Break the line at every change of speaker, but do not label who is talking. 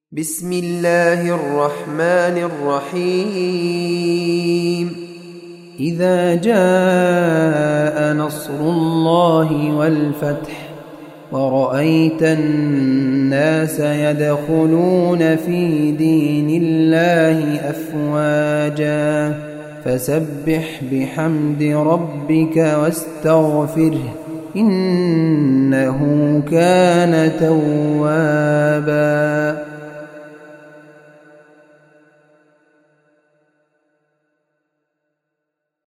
بسم الله الرحمن الرحيم إذا جاء نصر الله والفتح ورأيت الناس يدخلون في دين الله أفواجا فسبح بحمد ربك واستغفره إنه كان توابا.